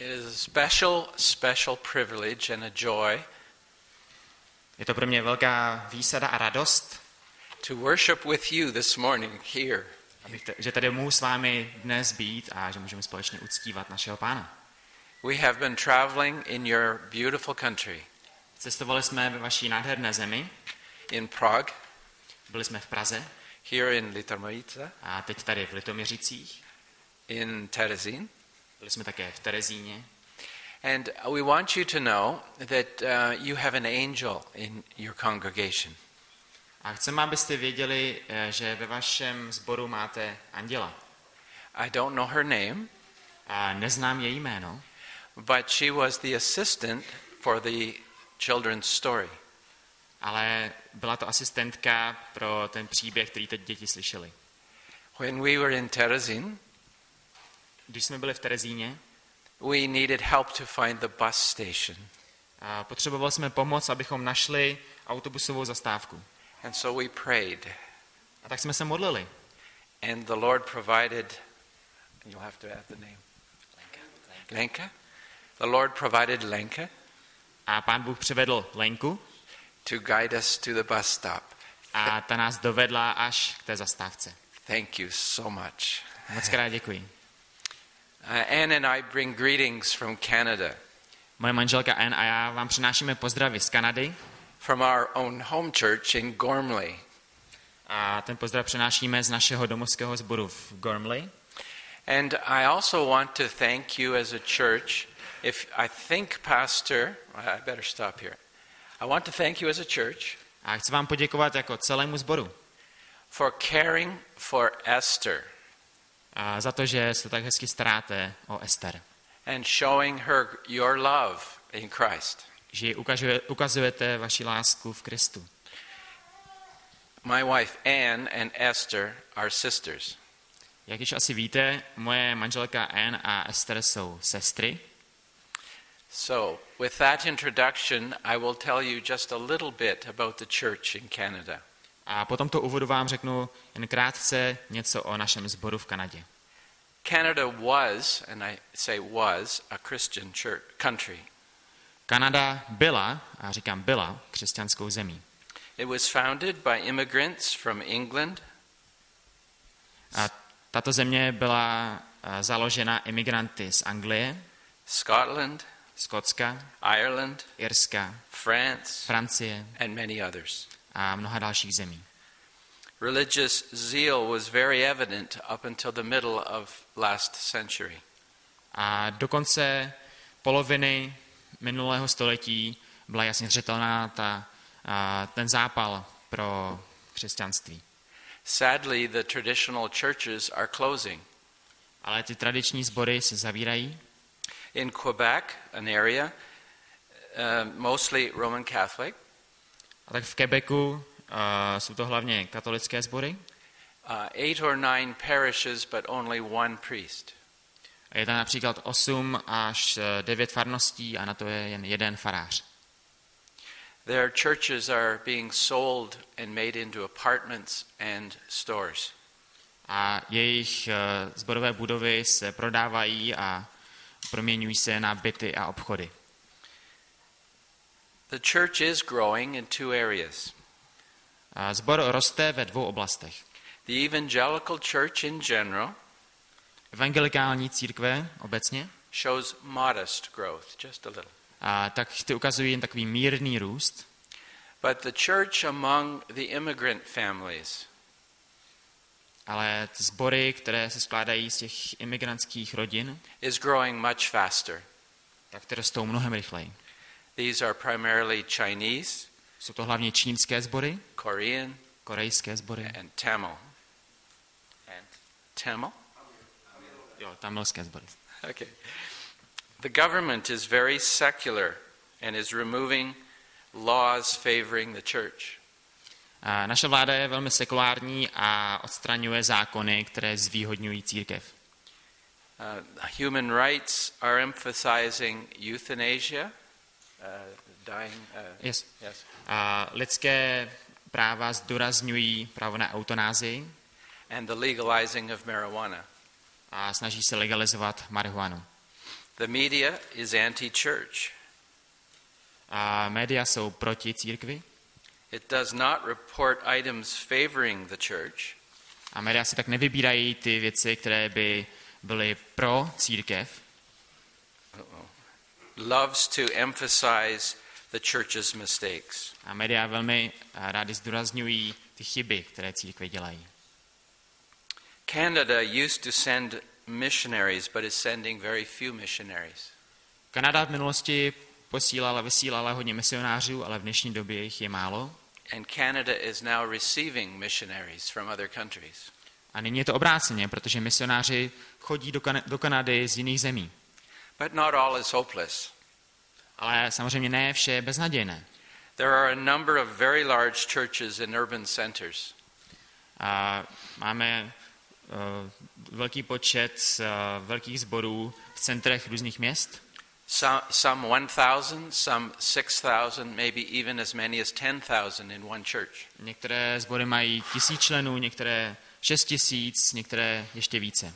It is a special privilege and a joy Je to pro mě velká výsada a radost, to worship with you this morning here. že tady můžu s vámi dnes být a že můžeme společně uctívat našeho Pána. We have been traveling in your beautiful country. Cestovali jsme ve vaší nádherné zemi, In Prague, byli jsme v Praze here in Litoměřice, a teď tady v Litoměřicích, in Terezín. byli jsme také v Terezíně. And we want you to know that you have an angel in your congregation. A chceme, abyste věděli, že ve vašem sboru máte anděla. I don't know her name, A neznám její jméno, but she was the assistant for the children's story. ale byla to asistentka pro ten příběh, který teď děti slyšeli. When we were in Terezín, Když jsme byli v Terezíně, we needed help to find the bus station. potřebovali jsme pomoc, abychom našli autobusovou zastávku. And so we prayed. A tak jsme se modlili. And the Lord provided, you'll have to add the name. Lenka? The Lord provided Lenka A Pán Bůh přivedl Lenku to guide us to the bus stop. a ta nás dovedla až k té zastávce. Thank you so much. Moc krát děkuji. Anne and I bring greetings from Canada, Moje manželka Ann a já vám přinášíme pozdravy z Kanady from our own home church in Gormley. a ten pozdrav přinášíme z našeho domovského sboru v Gormley. And I also want to thank you as a church. If I think, Pastor, I better stop here. I want to thank you as a church A chci vám poděkovat jako celému sboru for caring for Esther a za to, že se tak hezky staráte o Ester. and showing her your love in Christ. Že ji ukazujete vaši lásku v Kristu. My wife Anne and Esther are sisters. Jak již asi víte, moje manželka Ann a Ester jsou sestry. So, with that introduction, I will tell you just a little bit about the church in Canada. A po tomto úvodu vám řeknu jen krátce něco o našem sboru v Kanadě. Canada was, and I say was, a Christian country. Kanada byla, a říkám byla, křesťanskou zemí. It was founded by immigrants from England, A tato země byla založena imigranty z Anglie, Scotland, Skotska, Ireland, Irska, France, Francie and many others. a mnoha dalších zemí. Religious zeal was very evident up until the middle of last century. A do konce poloviny minulého století byla jasně zřetelná ten zápal pro křesťanství. Sadly, the traditional churches are closing. Ale ty tradiční sbory se zavírají. In Quebec, an area, mostly Roman Catholic, A tak v Quebecu jsou to hlavně katolické sbory. 8 or 9 parishes, but only one priest. A je tam například 8 až 9 farností a na to je jen jeden farář. Their churches are being sold and made into apartments and stores. A jejich sborové budovy se prodávají a proměňují se na byty a obchody. The church is growing in 2 areas. A sbor roste ve 2 oblastech. The evangelical church in general Evangelikální církve obecně, shows modest growth, just a little. a tak ty ukazují jen takový mírný růst, But the church among the immigrant families ale ty sbory, které se skládají z těch imigrantských rodin, is growing much faster. tak ty rostou mnohem rychleji. These are primarily Chinese, Jsou to hlavně čínské sbory, Korean, korejské sbory, and Tamil. Tamil? jo, tamilské sbory. Okay. The government is very secular and is removing laws favoring the church. A naše vláda je velmi sekulární a odstraňuje zákony, které zvýhodňují církev. Human rights are emphasizing euthanasia, dying. Yes. Yes. A lidské práva zdůrazňují právo na eutanázii And the legalizing of marijuana. a snaží se legalizovat marihuanu. The media is anti-church. A média jsou proti církvi. It does not report items favoring the church. A média si tak nevybírají ty věci, které by byly pro církev. Loves to emphasize the church's mistakes. A média velmi rádi zdůrazňují ty chyby, které církve dělají. Canada used to send missionaries, but is sending very few missionaries. Kanada v minulosti vysílala hodně misionářů, ale v dnešní době jich je málo. And Canada is now receiving missionaries from other countries. A nyní je to obráceně, protože misionáři chodí do Kanady z jiných zemí. But not all is hopeless. Ale samozřejmě ne vše je beznadějné. There are a number of very large churches in urban centers. A máme velký počet velkých sborů v centrech různých měst. Some 1,000, some 6,000, maybe even as many as 10,000 in one church. Některé sbory mají 1000 členů, některé 6000, některé ještě více.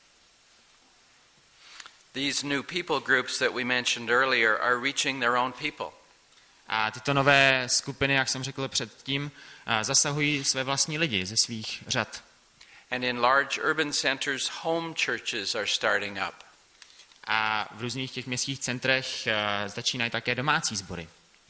These new people groups that we mentioned earlier are reaching their own people. A tyto nové skupiny, jak jsem řekl předtím, zasahují své vlastní lidi ze svých řad. And in large urban centers, home churches are starting up. A v různých těch městských centrech začínají také domácí sbory.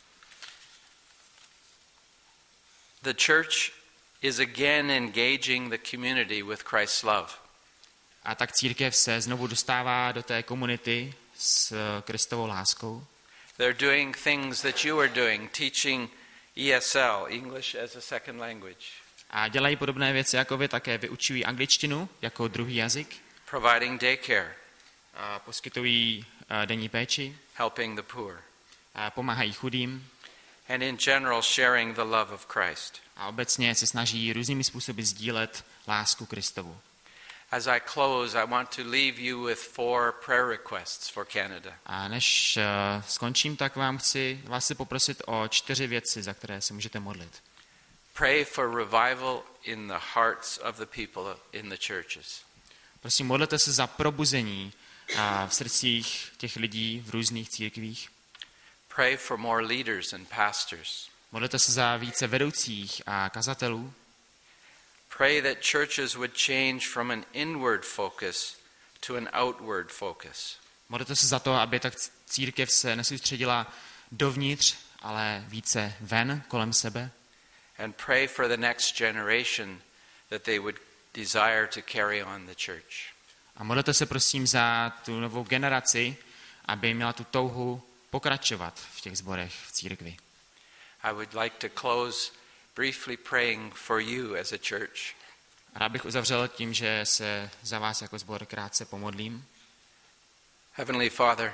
The church is again engaging the community with Christ's love. A tak církev se znovu dostává do té komunity s Kristovou láskou. They're doing things that you are doing, teaching ESL, English as a second language. A dělají podobné věci jako vy, také vyučují angličtinu jako druhý jazyk. Providing daycare. A poskytují denní péči. Helping the poor. A pomáhají chudým. And in general sharing the love of Christ. A obecně se snaží různými způsoby sdílet lásku Kristovu. As I close, I want to leave you with 4 prayer requests for Canada. A než skončím, tak vás chci poprosit o 4 věci, za které se můžete modlit. Pray for revival in the hearts of the people in the churches. Prosím, modlete se za probuzení v srdcích těch lidí v různých církvích. Pray for more leaders and pastors. Modlete se za více vedoucích a kazatelů. Pray that churches would change from an inward focus to an outward focus. Modlete se za to, aby tak církev se nesoustředila dovnitř, ale více ven, kolem sebe. And pray for the next generation that they would desire to carry on the church. A modlete se prosím za tu novou generaci, aby měla tu touhu pokračovat v těch sborech v církvi. I would like to close briefly praying for you as a church. Rád bych uzavřel tím, že se za vás jako sbor krátce pomodlím. Heavenly Father,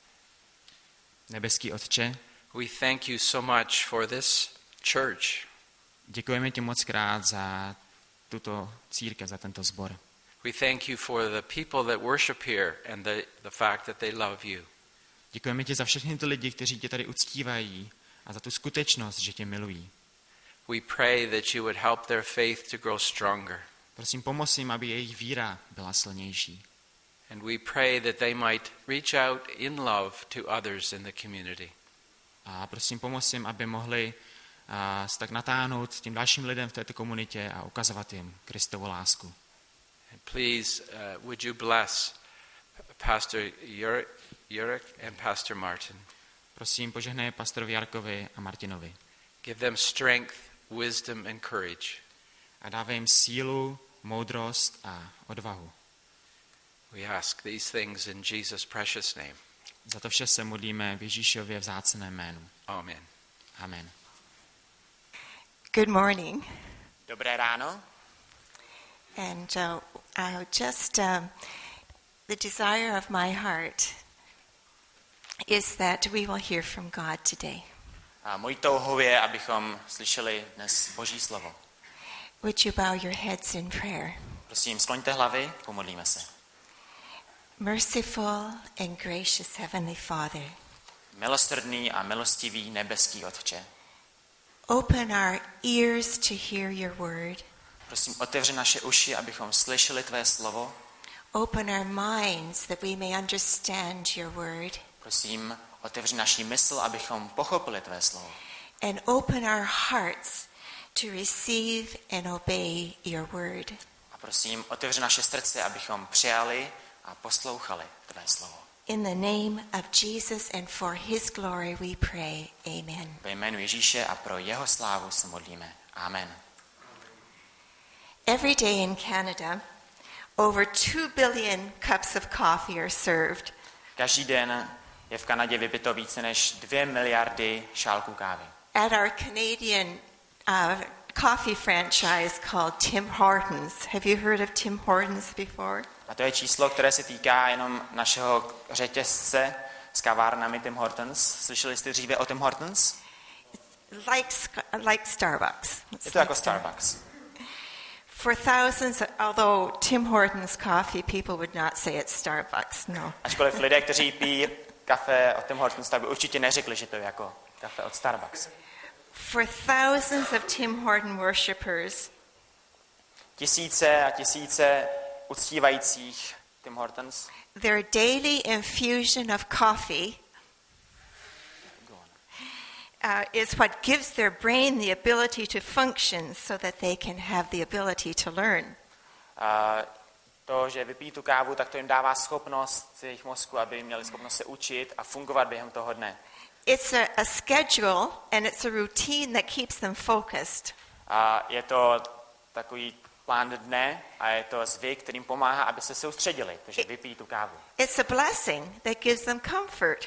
Nebeský Otče, we thank you so much for this church. děkujeme ti moc krát za tuto církev, za tento sbor. We thank you for the people that worship here and the fact that they love you. Děkujeme ti za všechny ty lidi, kteří tě tady uctívají a za tu skutečnost, že tě milují. We pray that you would help their faith to grow stronger. Prosím, pomoz jim, aby jejich víra byla silnější. And we pray that they might reach out in love to others in the community. A prosím, pomoz jim, aby mohli se tak natáhnout těm dalším lidem v této komunitě a ukazovat jim Kristovu lásku. And please, would you bless Pastor Jurek and Pastor Martin. Prosím, požehnej pastorovi Jarkovi a Martinovi. Give them strength, wisdom and courage. A dávej jim sílu, moudrost a odvahu. We ask these things in Jesus' precious name. Za to vše se modlíme v Ježíšově vzácném jménu. Amen. Amen. Good morning. Dobré ráno. And I'll just, the desire of my heart is that we will hear from God today. A mojí touhou je, abychom slyšeli dnes Boží slovo. Would you bow your heads in prayer? Prosím, skloňte hlavy, pomodlíme se. Merciful and gracious Heavenly Father, Milosrdný a milostivý nebeský Otče, open our ears to hear your word. prosím, otevři naše uši, abychom slyšeli tvé slovo. Open our minds that we may understand your word. Prosím, otevři naši mysl, abychom pochopili tvé slovo. And open our hearts to receive and obey your word. A prosím, otevři naše srdce, abychom přijali a poslouchali tvé slovo. In the name of Jesus and for his glory we pray. Amen. Ve jménu Ježíše a pro jeho slávu se modlíme. Amen. Every day in Canada, over 2 billion cups of coffee are served. Každý den je v Kanadě vypito více než 2 miliardy šálků kávy. At our Canadian coffee franchise called Tim Hortons. Have you heard of Tim Hortons before? A to je číslo, které se týká jenom našeho řetězce s kavárnami Tim Hortons. Slyšeli jste dříve o Tim Hortons? Like Starbucks. Je to jako Starbucks. For thousands, although Tim Hortons coffee, people would not say it's Starbucks, no. Ačkoliv lidé, kteří pijí kafe od Tim Hortons, tak by určitě neřekli, že to je jako kafe od Starbucks. For thousands of Tim Horton worshippers, Tisíce a tisíce uctívajících Tim Hortons, their daily infusion of coffee is what gives their brain the ability to function so that they can have the ability to learn. To, že vypijí tu kávu, tak to jim dává schopnost jejich mozku, aby měli schopnost se učit a fungovat během toho dne. It's a schedule and it's a routine that keeps them focused. A je to takový plán dne a je to zvyk, kterým pomáhá, aby se soustředili, takže vypijí tu kávu. It's a blessing that gives them comfort.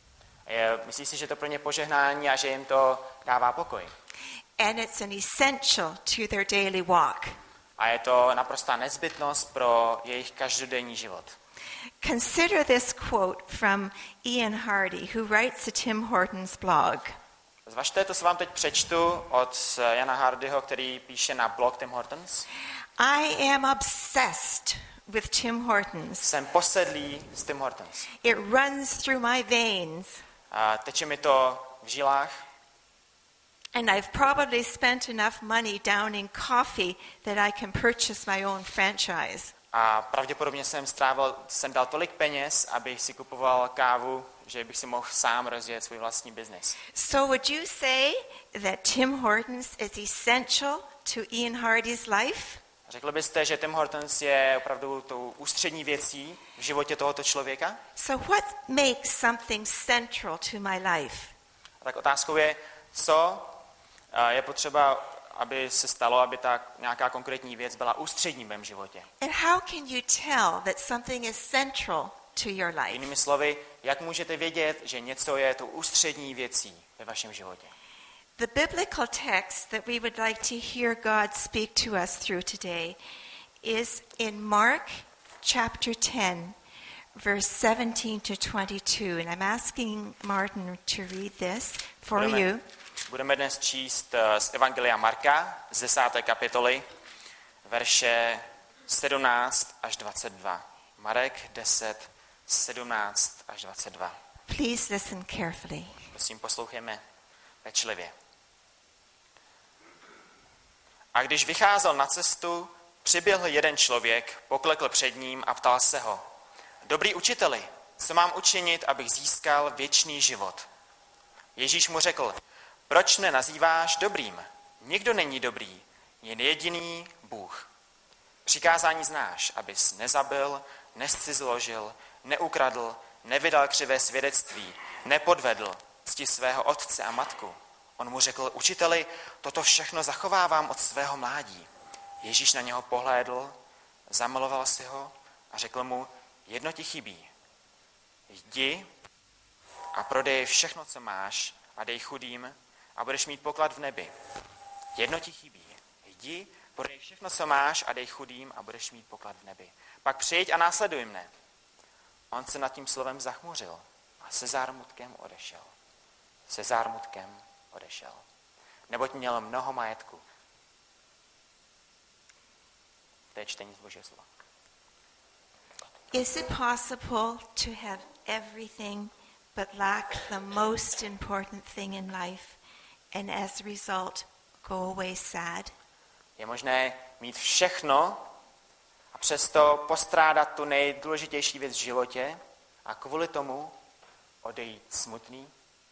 Myslí si, že to pro ně požehnání a že jim to dává pokoj. And it's an essential to their daily walk. A je to naprostá nezbytnost pro jejich každodenní život. Consider this quote from Ian Hardy, who writes a Tim Hortons blog. Zvažte, to se vám teď přečtu od Jana Hardyho, který píše na blog Tim Hortons. I am obsessed with Tim Hortons. Jsem posedlý s Tim Hortons. It runs through my veins. Teče mi to v žilách. And I've probably spent enough money downing coffee that I can purchase my own franchise. A pravděpodobně jsem dal tolik peněz, abych si kupoval kávu, že bych si mohl sám rozjet svůj vlastní biznis. So would you say that Tim Hortons is essential to Ian Hardy's life? Řekli byste, že Tim Hortons je opravdu tou ústřední věcí v životě tohoto člověka? So what makes something central to my life? A tak otázkou je, co je potřeba, aby se stalo, aby ta nějaká konkrétní věc byla ústřední v mém životě. And how can you tell that something is central to your life? Jinými slovy, jak můžete vědět, že něco je tou ústřední věcí ve vašem životě? The biblical text that we would like to hear God speak to us through today is in Mark chapter 10, verse 17 to 22. And I'm asking Martin to read this for you. Budeme dnes číst z Evangelia Marka z 10. kapitoly, verše 17 až 22. Marek 10, 17 až 22. Please listen carefully. Prosím, poslouchejme pečlivě. A když vycházel na cestu, přiběhl jeden člověk, poklekl před ním a ptal se ho: Dobrý učiteli, co mám učinit, abych získal věčný život? Ježíš mu řekl: Proč mne nazýváš dobrým? Nikdo není dobrý, jen jediný Bůh. Přikázání znáš, abys nezabil, nezcizložil, neukradl, nevydal křivé svědectví, nepodvedl, cti svého otce a matku. On mu řekl: Učiteli, toto všechno zachovávám od svého mládí. Ježíš na něho pohlédl, zamiloval si ho a řekl mu: Jedno ti chybí. Jdi a prodej všechno, co máš, a dej chudým, a budeš mít poklad v nebi. Jedno ti chybí. Jdi, prodej všechno, co máš, a dej chudým, a budeš mít poklad v nebi. Pak přijď a následuj mne. On se nad tím slovem zachmuřil a se zármutkem odešel. Se zármutkem odešel. Neboť měl mnoho majetku. To je čtení z Božího slova. Is it possible to have everything but lack the most important thing in life and as a result go away sad? Je možné mít všechno a přesto postrádat tu nejdůležitější věc v životě a kvůli tomu odejít smutný?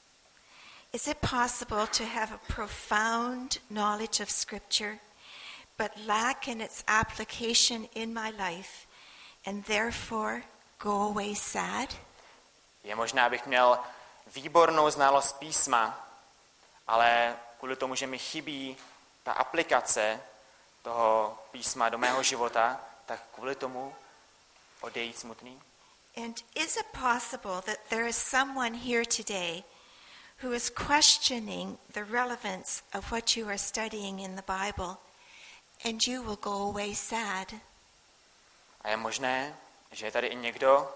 Is it possible to have a profound knowledge of Scripture, but lack in its application in my life, and therefore go away sad? Je možné, abych měl výbornou znalost písma, ale kvůli tomu, že mi chybí ta aplikace toho písma do mého života, tak kvůli tomu odejít smutný? And is it possible that there is someone here today who is questioning the relevance of what you are studying in the Bible, and you will go away sad? A je možné, že je tady i někdo,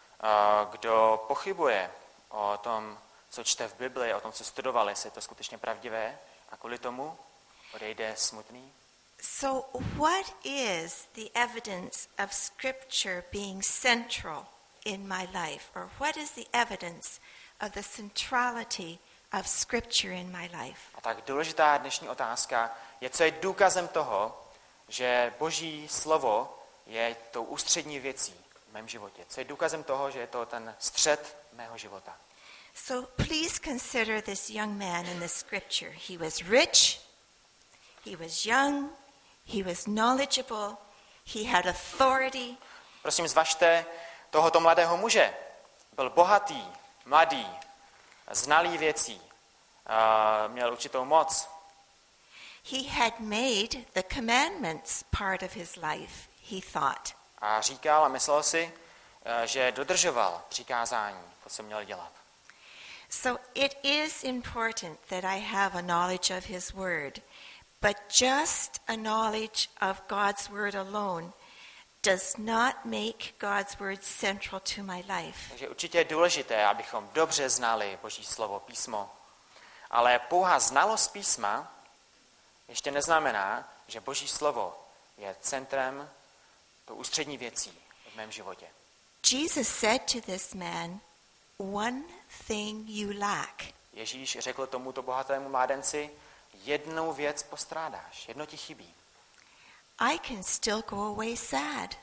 kdo pochybuje o tom, co čte v Bibli, o tom, co studoval, jestli je to skutečně pravdivé, a kvůli tomu odejde smutný? So what is the evidence of Scripture being central in my life? Or what is the evidence of the centrality of Scripture in my life? A tak důležitá dnešní otázka je, co je důkazem toho, že Boží slovo je tou ústřední věcí v mém životě. Co je důkazem toho, že je to ten střed mého života. So please consider this young man in the Scripture. He was rich, he was young, he was knowledgeable, he had authority. Prosím, zvažte tohoto mladého muže. Byl bohatý, mladý, znalý věcí, měl určitou moc. He had made the commandments part of his life, he thought. A říkal a myslel si, že dodržoval přikázání, to, co měl dělat. So it is important that I have a knowledge of his word, but just a knowledge of God's word alone does not make God's word central to my life. Takže určitě je důležité, abychom dobře znali Boží slovo, písmo. Ale pouhá znalost písma ještě neznamená, že Boží slovo je centrem, tou ústřední věcí v mém životě. Jesus said to this man, "One thing you lack." Ježíš řekl tomuto bohatému mládenci, jednou věc postrádáš, jedno ti chybí. I can still go away sad.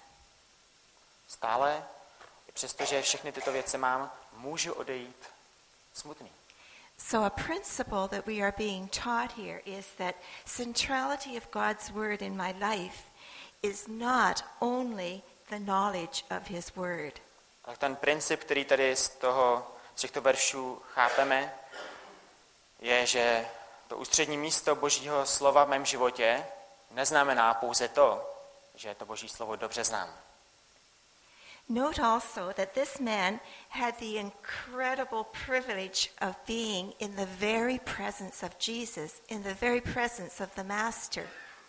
Stále, i přestože všechny tyto věci mám, můžu odejít smutný. So a principle that we are being taught here is that centrality of God's word in my life is not only the knowledge of his word. Tak ten princip, který tady z těchto veršů chápeme, je, že to ústřední místo Božího slova v mém životě neznamená pouze to, že to Boží slovo dobře znám. Note also that this man had the incredible privilege of being in the very presence of Jesus, in the very presence of the Master.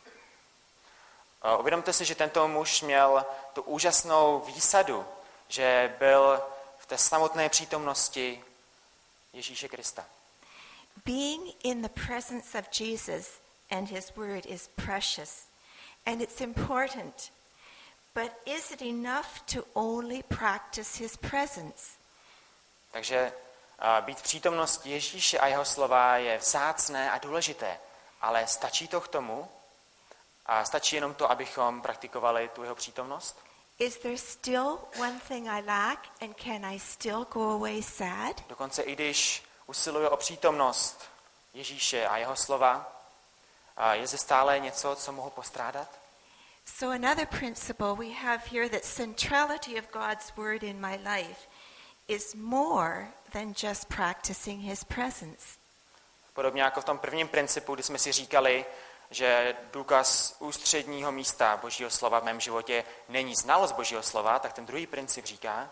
Uvědomte si, že tento muž měl tu úžasnou výsadu, že byl v té samotné přítomnosti Ježíše Krista. Being in the presence of Jesus and his word is precious, and it's important. But is it enough to only practice his presence? Takže být v přítomnosti Ježíše a jeho slova je vzácné a důležité, ale stačí to k tomu? A stačí jenom to, abychom praktikovali tu jeho přítomnost? Is there still one thing I lack, and can I still go away sad? Dokonce i když usiluji o přítomnost Ježíše a jeho slova, je zde stále něco, co mohu postrádat? So another principle we have here, that centrality of God's word in my life is more than just practicing his presence. Podobně jako v tom prvním principu, kdy jsme si říkali, že důkaz ústředního místa Božího slova v mém životě není znalost Božího slova, tak ten druhý princip říká,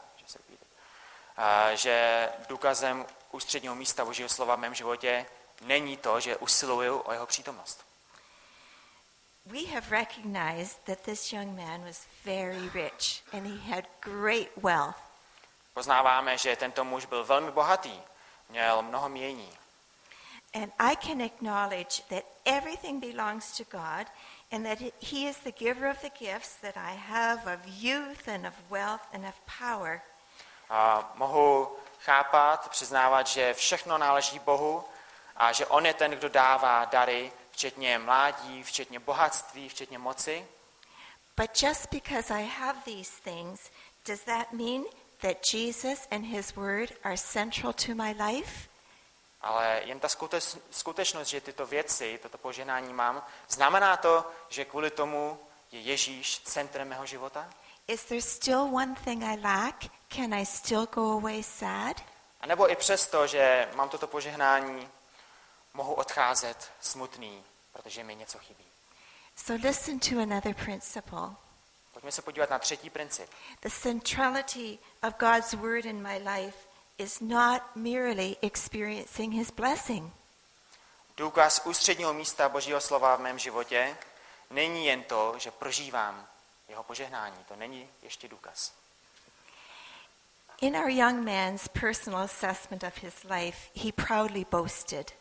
že důkazem ústředního místa Božího slova v mém životě není to, že usiluju o jeho přítomnost. We have recognized that this young man was very rich and he had great wealth. Poznáváme, že tento muž byl velmi bohatý, měl mnoho mění. And I can acknowledge that everything belongs to God and that he is the giver of the gifts that I have of youth and of wealth and of power. A mohu chápat, přiznávat, že všechno náleží Bohu a že on je ten, kdo dává dary, včetně mládí, včetně bohatství, včetně moci. But just because I have these things, does that mean that Jesus and his word are central to my life? Ale jen ta skutečnost, že tyto věci, toto požehnání mám, znamená to, že kvůli tomu je Ježíš centrem mého života? Is there still one thing I lack? Can I still go away sad? A nebo i přesto, že mám toto požehnání, mohu odcházet smutný, protože mi něco chybí. So listen to another principle. Pojďme se podívat na třetí princip. The centrality of God's word in my life is not merely experiencing his blessing. Důkaz ústředního místa Božího slova v mém životě není jen to, že prožívám jeho požehnání. To není ještě důkaz. In our young man's personal assessment of his life, he proudly boasted.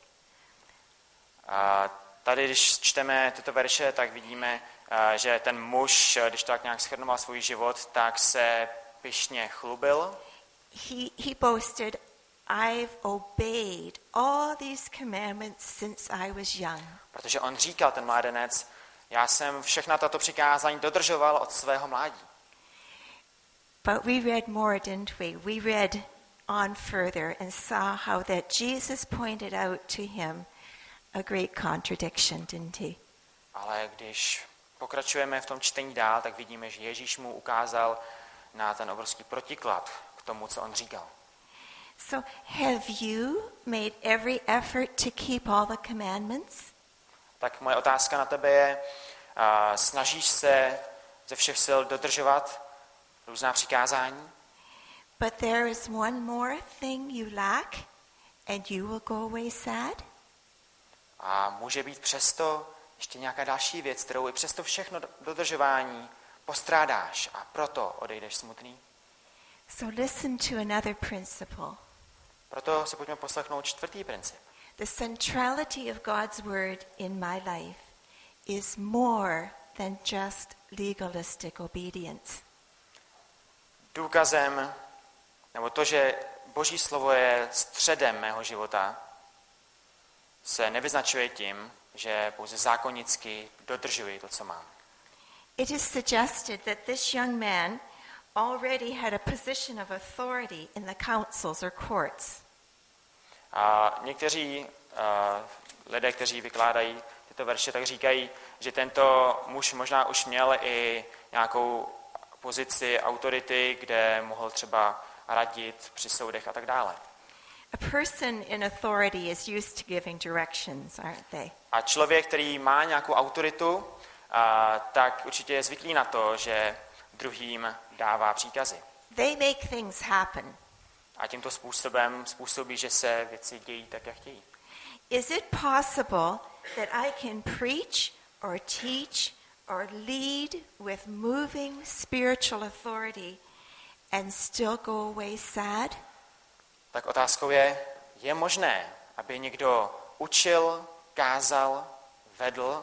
A tady, když čteme tyto verše, tak vidíme, že ten muž, když tak nějak shrnoval svůj život, tak se pyšně chlubil. He boasted, I've obeyed all these commandments since I was young. Protože on říkal, ten mládenec, já jsem všechna tato přikázání dodržoval od svého mládí. But we read more, didn't we? We read on further and saw how that Jesus pointed out to him a great contradiction, didn't he? Ale když pokračujeme v tom čtení dál, tak vidíme, že Ježíš mu ukázal na ten obrovský protiklad k tomu, co on říkal. So have you made every effort to keep all the commandments? Tak moje otázka na tebe je, snažíš se ze všech sil dodržovat různá přikázání? But there is one more thing you lack and you will go away sad? A může být přesto ještě nějaká další věc, kterou i přesto všechno dodržování postrádáš a proto odejdeš smutný? So listen to another principle. Proto se pojďme poslechnout čtvrtý princip. The centrality of God's word in my life is more than just legalistic obedience. Důkazem, nebo to, že Boží slovo je středem mého života, se nevyznačuje tím, že pouze zákonicky dodržuji to, co mám. It is suggested that this young man already had a position of authority in the councils or courts. A někteří lidé, kteří vykládají tyto verše, tak říkají, že tento muž možná už měl i nějakou pozici autority, kde mohl třeba radit při soudech a tak dále. A person in authority is used to giving directions, aren't they? A člověk, který má nějakou autoritu, tak určitě je zvyklý na to, že druhým dává příkazy. They make things happen. A tímto způsobem způsobí, že se věci dějí tak, jak chtějí. Is it possible that I can preach or teach or lead with moving spiritual authority and still go away sad? Tak otázkou je možné, aby někdo učil, kázal, vedl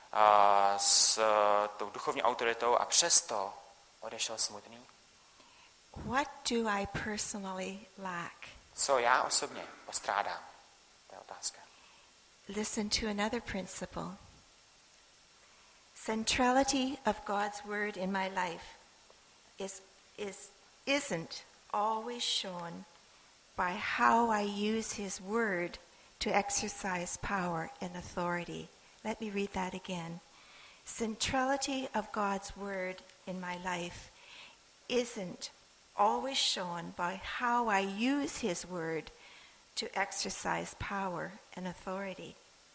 s tou duchovní autoritou a přesto odešel smutný? What do I personally lack? Co já osobně postrádám? To je otázka. Listen to another principle. Centrality of God's word in my life isn't always shown by how I use his word to exercise power and authority. Let me read that again. Centrality of God's word in my life isn't always shown by how I use his word to exercise power and authority.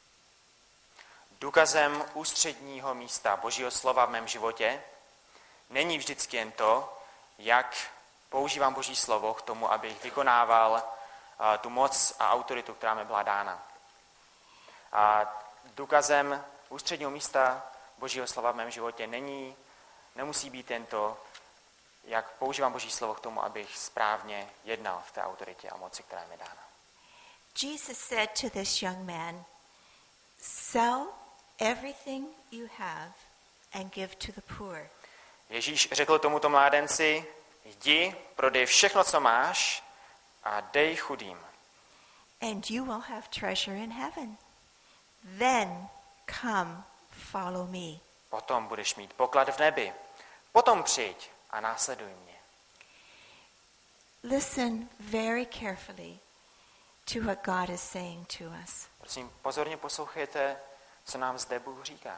Důkazem ústředního místa Božího slova v mém životě není vždycky jen to, jak používám Boží slovo k tomu, abych vykonával tu moc a autoritu, která mi byla dána. A důkazem ústředního místa Božího slova v mém životě nemusí být jen to, jak používám Boží slovo k tomu, abych správně jednal v té autoritě a moci, která mi dána. Jesus said to this young man, sell everything you have and give to the poor. Ježíš řekl tomuto mládenci, jdi, prodej všechno, co máš a dej chudým. And you will have treasure in heaven. Then come, follow me. Potom budeš mít poklad v nebi. Potom přijď a následuj mě. Listen very carefully to what God is saying to us. Prosím, pozorně poslouchejte, co nám zde Bůh říká.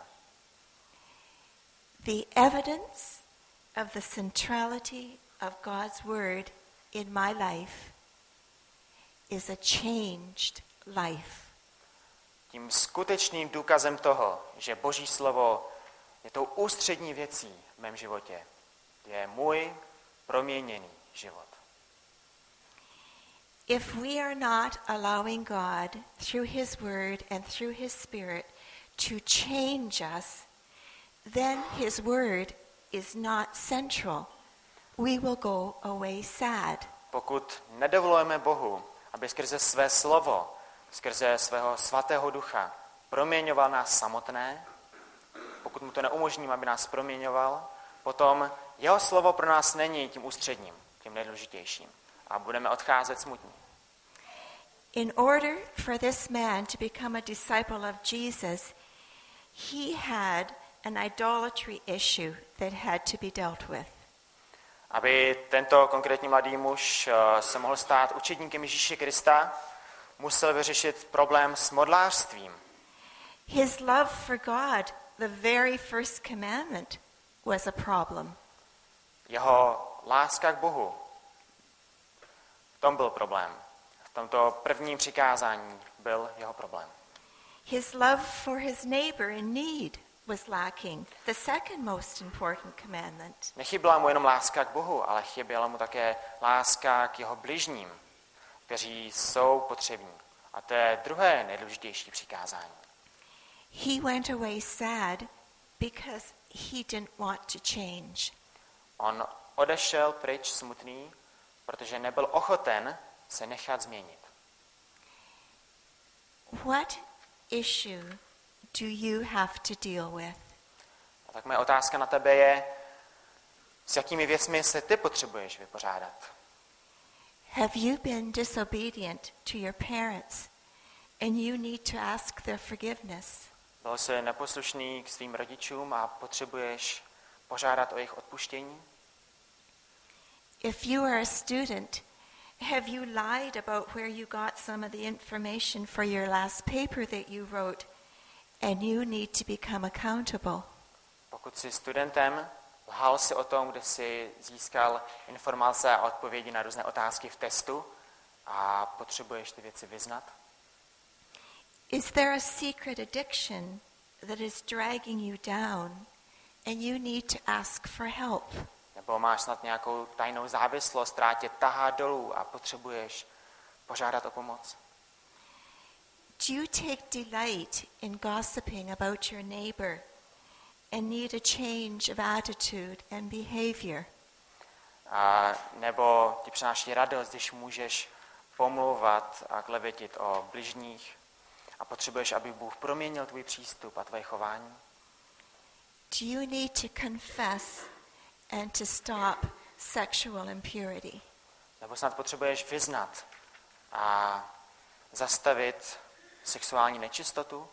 The evidence of the centrality of God's word in my life is a changed life. Tím skutečným důkazem toho, že Boží slovo je tou ústřední věcí v mém životě, je můj proměněný život. If we are not allowing God through his word and through his spirit to change us, then his word is not central. We will go away sad. Pokud nedovolujeme Bohu, aby skrze své slovo, skrze svého svatého ducha proměňoval nás samotné, pokud mu to neumožníme, aby nás proměňoval, potom jeho slovo pro nás není tím ústředním, tím nejdůležitějším. A budeme odcházet smutní. In order for this man to become a disciple of Jesus, he had an idolatry issue that had to be dealt with. Aby tento konkrétní mladý muž se mohl stát učedníkem Ježíše Krista, musel vyřešit problém s modlářstvím. His love for God, the very first commandment, was a problem. Jeho láska k Bohu, v tom byl problém. V tomto prvním přikázání byl jeho problém. His love for his neighbor in need was lacking, the second most important commandment. Nechyběla mu jenom láska k Bohu, ale chyběla mu také láska k jeho bližním, kteří jsou potřební. A to je druhé nejdůležitější přikázání. He went away sad because he didn't want to change. On odešel pryč smutný, protože nebyl ochoten se nechat změnit. What issue do you have to deal with? A tak moje otázka na tebe je, s jakými věcmi se ty potřebuješ vypořádat. Have you been disobedient to your parents and you need to ask their forgiveness? Byl jsi neposlušný k svým rodičům a potřebuješ požádat o jejich odpuštění? If you are a student, have you lied about where you got some of the information for your last paper that you wrote and you need to become accountable? Pokud jsi studentem, lhal jsi o tom, kde jsi získal informace a odpovědi na různé otázky v testu a potřebuješ ty věci vyznat? Is there a secret addiction that is dragging you down and you need to ask for help? Nebo máš snad nějakou tajnou závislost, která tě tahá dolů a potřebuješ požádat o pomoc? Do you take delight in gossiping about your neighbor and need a change of attitude and behavior? A nebo ti přináší radost, když můžeš pomlouvat a klevětit o bližních a potřebuješ, aby Bůh proměnil tvůj přístup a tvoje chování? Do you need to confess and to stop sexual impurity? Nebo snad potřebuješ vyznat a zastavit sexuální nečistotu?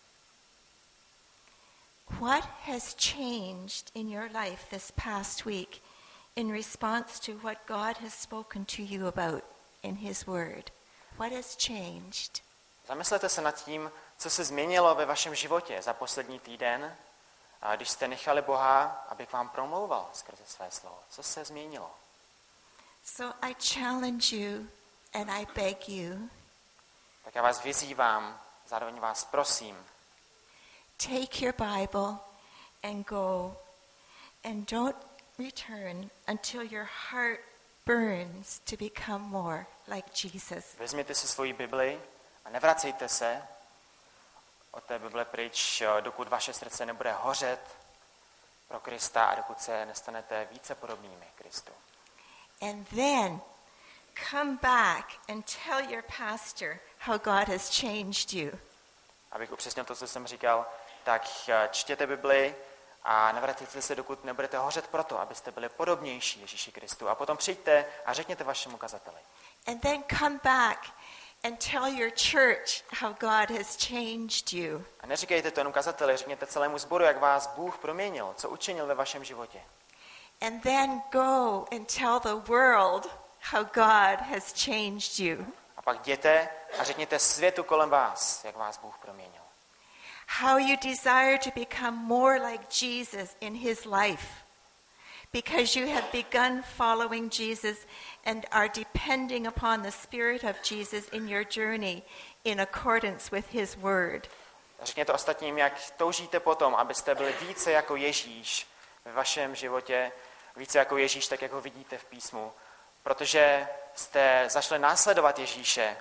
What has changed in your life this past week in response to what God has spoken to you about in his word? What has changed? Zamyslete se nad tím, co se změnilo ve vašem životě za poslední týden, když jste nechali Boha, aby k vám promlouval skrze své slovo. Co se změnilo? So I challenge you and I beg you, Tak já vás vyzývám, zároveň vás prosím, take your Bible and go and don't return until your heart burns to become more like Jesus. vezměte si svoji Bibli a nevracejte se od té Bible pryč, dokud vaše srdce nebude hořet pro Krista a dokud se nestanete více podobnými Kristu. And then come back and tell your pastor how God has changed you. Abych upřesnil to, co jsem říkal, tak čtěte Bibli a nevracejte se, dokud nebudete hořet proto, abyste byli podobnější Ježíši Kristu. A potom přijďte a řekněte vašemu kazateli. And then come back And tell your church how God has changed you. A neříkejte to jenom kazateli, řekněte celému sboru, jak vás Bůh proměnil, co učinil ve vašem životě. And then go and tell the world how God has changed you. A pak jděte a řekněte světu kolem vás, jak vás Bůh proměnil. How you desire to become more like Jesus in his life. Because you have begun following Jesus and are depending upon the Spirit of Jesus in your journey in accordance with his word. Řekněte ostatním, jak toužíte potom, abyste byli více jako Ježíš ve vašem životě, více jako Ježíš, tak jak ho vidíte v písmu, protože jste zašli následovat Ježíše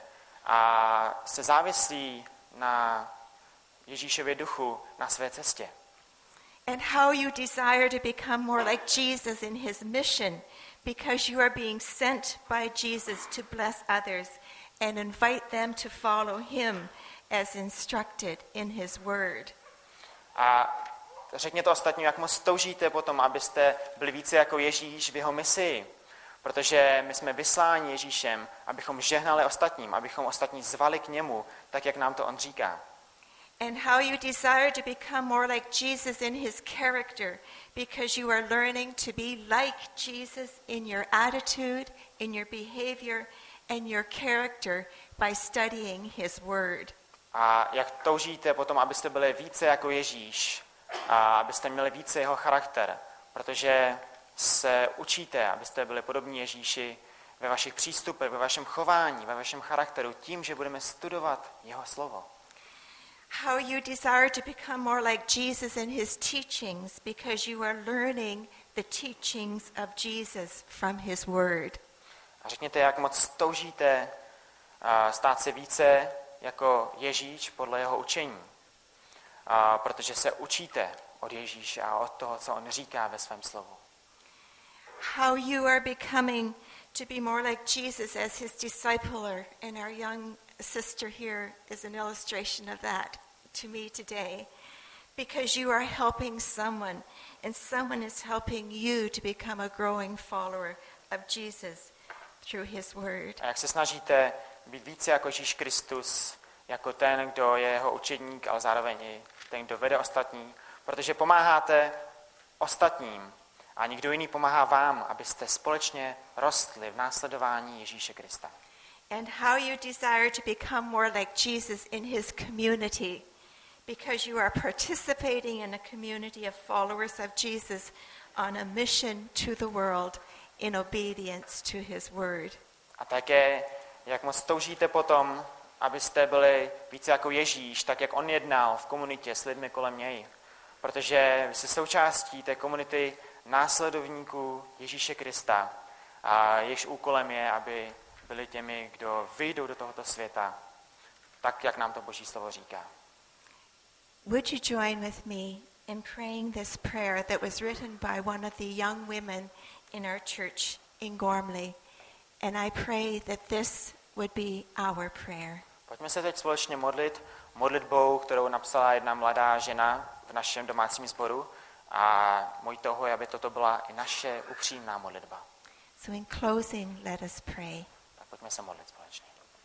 a jste závislí na Ježíšově duchu na své cestě. And how you desire to become more like Jesus in his mission because you are being sent by Jesus to bless others and invite them to follow him as instructed in his word. A řekněte ostatním, jak moc toužíte potom, abyste byli více jako Ježíš v jeho misii. Protože my jsme vysláni Ježíšem, abychom žehnali ostatním, abychom ostatní zvali k němu, tak jak nám to on říká. And how you desire to become more like Jesus in his character because you are learning to be like Jesus in your attitude, in your behavior, and your character by studying his word. A jak toužíte potom, abyste byli více jako Ježíš, a abyste měli více jeho charakter, protože se učíte, abyste byli podobní Ježíši ve vašich přístupech, ve vašem chování, ve vašem charakteru, tím, že budeme studovat jeho slovo. How you desire to become more like Jesus in his teachings because you are learning the teachings of Jesus from his word. A řekněte, jak moc toužíte stát se více jako Ježíš podle jeho učení. Protože se učíte od Ježíše a od toho, co on říká ve svém slovu. How you are becoming to be more like Jesus as his discipler, and our young sister here is an illustration of that to me today, because you are helping someone, and someone is helping you to become a growing follower of Jesus through his word. A jak se snažíte být více jako Ježíš Kristus, jako ten, kdo je jeho učedník, ale zároveň i ten, kdo vede ostatní, protože pomáháte ostatním a nikdo jiný pomáhá vám, abyste společně rostli v následování Ježíše Krista. And how you desire to become more like Jesus in his community, because you are participating in a community of followers of Jesus on a mission to the world in obedience to his word. A také, jak moc toužíte potom, abyste byli více jako Ježíš, tak jak on jednal v komunitě s lidmi kolem něj. Protože vy jste součástí té komunity následovníků Ježíše Krista a jejichž úkolem je, aby byli těmi, kdo vyjdou do tohoto světa, tak, jak nám to Boží slovo říká. Would you join with me in praying this prayer that was written by one of the young women in our church in Gormley? And I pray that this would be our prayer. Pojďme se teď společně modlit modlitbou, kterou napsala jedna mladá žena v našem domácím sboru, a můj touhou je, aby toto byla i naše upřímná modlitba. So in closing, let us pray. Tak pojďme se modlit společně.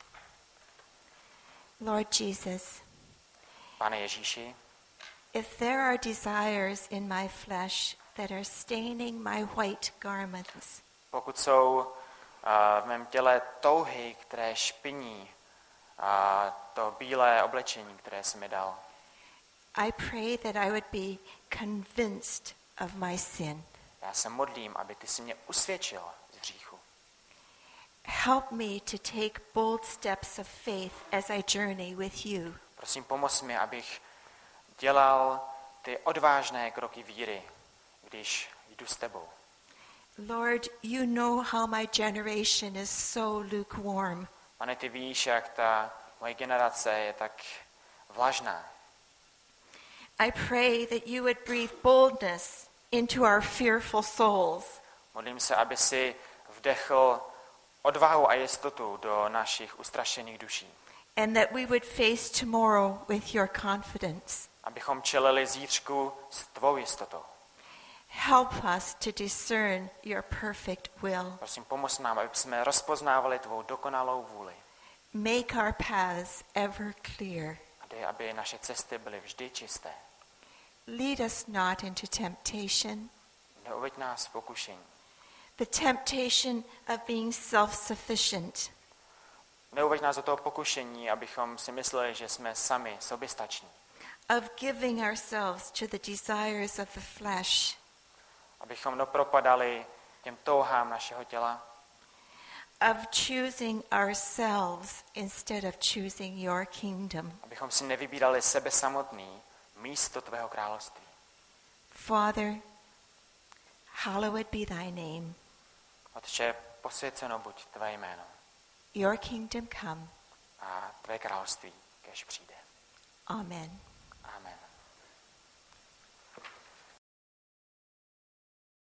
Lord Jesus, Pane Ježíši, if there are desires in my flesh that are staining my white garments, pokud jsou v mém těle touhy, které špiní to bílé oblečení, které jsi mi dal, I pray that I would be convinced of my sin. já se modlím, aby ty si mě usvědčil z hříchu. Help me to take bold steps of faith as I journey with you. Prosím, pomoz mi, abych dělal ty odvážné kroky víry, když jdu s tebou. Lord, you know how my generation is so lukewarm. Pane, ty víš, jak ta moje generace je tak vlažná. I pray that you would breathe boldness into our fearful souls. Modlím se, aby si vdechl odvahu a jistotu do našich ustrašených duší. And that we would face tomorrow with your confidence. Abychom čelili zítřku s tvou jistotou. Help us to discern your perfect will. Prosím, pomoz nám, aby jsme rozpoznávali tvou dokonalou vůli. Make our paths ever clear. A dej, aby naše cesty byly vždy čisté. Lead us not into temptation, Neuveď nás v pokušení. the temptation of being self-sufficient, Neuveď nás do toho pokušení, abychom si mysleli, že jsme sami soběstační. of giving ourselves to the desires of the flesh, Abychom nepropadali těm touhám našeho těla. of choosing ourselves instead of choosing your kingdom. Abychom si nevybírali sebe samotný místo tvého království. Father, hallowed be thy name. Otče, posvěceno buď tvé jméno Your kingdom come. a tvé království kež přijde. Amen. Amen.